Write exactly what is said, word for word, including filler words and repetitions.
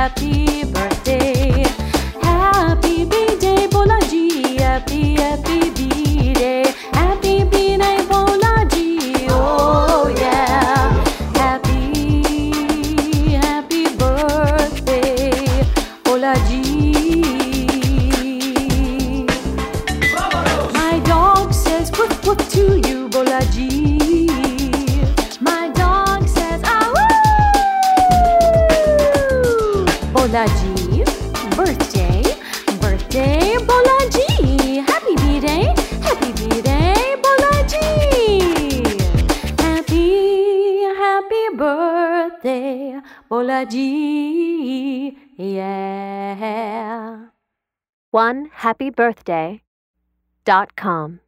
happy birthday. Happy B-Day बोला जी, happy happy B-Day. Happy B-Day बोला जी, oh yeah. Happy happy birthday बोला जी. My dog says woof woof to you बोला जी. My dog says ah woo बोला जी. Birthday, birthday बोला जी. Happy B-Day, happy B-Day बोला जी. Happy, happy birthday बोला जी. Yeah. one happy birthday dot com